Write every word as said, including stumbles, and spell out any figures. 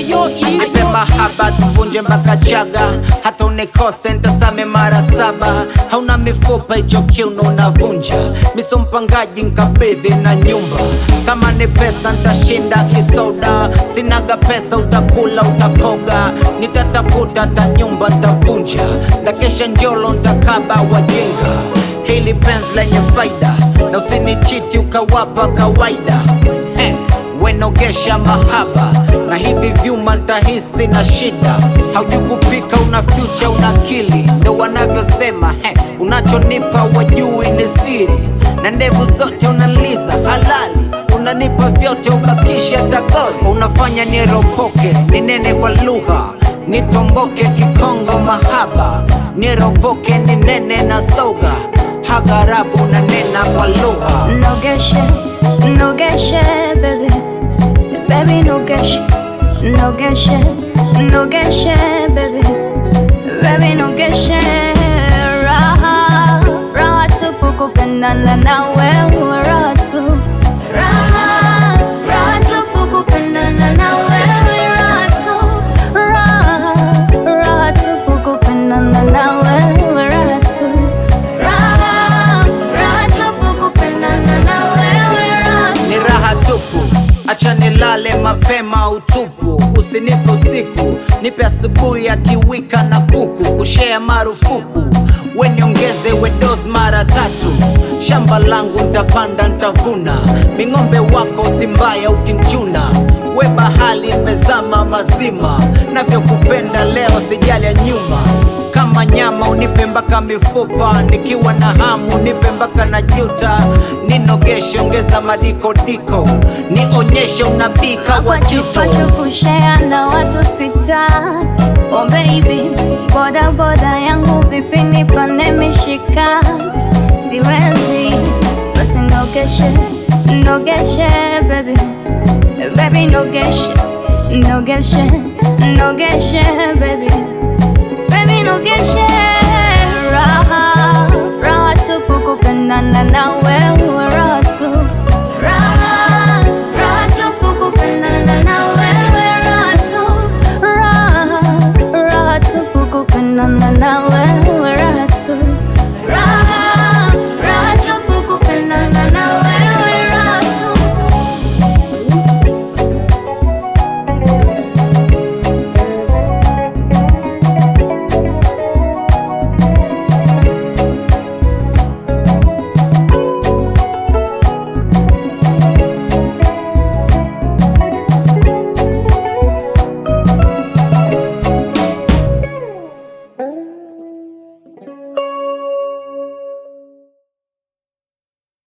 yo easy. Nipe mahaba tuvunje mpaka chaga, hata unikose nitasame mara saba. Hauna mifupa hicho kiuno unavunja, miso mpangaji nkabidhi na nyumba. Kama ni pesa nitashinda kisoda, sinaga pesa utakula utakoga. Nitatafuta hata nyumba nitavunja, ndakesha njolo nitakaba wajinga. Hili penzi lenye faida, na usinichiti ukawapa kawaida. He, wenogesha mahaba, na hivi vyuma nitahisi na shida. Haujui kupika una future una akili, ndo wanavyosema. He, unachonipa wajui ni siri, na ndevu zote unaliza halali. Unanipa vyote ubakisha tagori, unafanya niropoke ninene kwa lugha. Nitomboke kikongo mahaba, niropoke ninene na soga. Hagarabu na nena kwa lugha. Nogeshe, nogeshe baby, baby nogeshe, nogeshe, nogeshe baby, baby nogeshe. Raha, raha tupu kupendana na wewe, raha tu. Raha, raha tupu kupendana na wewe, raha tu. Raha, raha tupu kupendana na wewe, raha tu. Raha, raha tupu kupendana na wewe, raha tu. Ni raha tupu, acha nilale mapema utupu. Usinipe usiku, nipe asubuhi ya kiwika na kuku. Kushare marufuku, we niongeze we dose mara tatu. Shamba langu ntapanda ntavuna, mingombe wako simbaya ukinchuna. We bahali mezama mazima, navyokupenda leo sijali ya nyuma. Kama nyama unipe mpaka mifupa, nikiwa na hamu nipe mpaka na juta. Ninogeshe ongeza madiko diko, nionyeshe unabika wajito. Wachupa kushare na watu sita. Oh baby, boda boda yangu vipi nipande mishika. Siwezi, basi nogeshe, nogeshe baby, baby nogeshe, nogeshe, nogeshe baby, baby nogeshe. Raha, raha tupu kupendana na wewe, raha tu. Raha, raha tupu kupendana na wewe.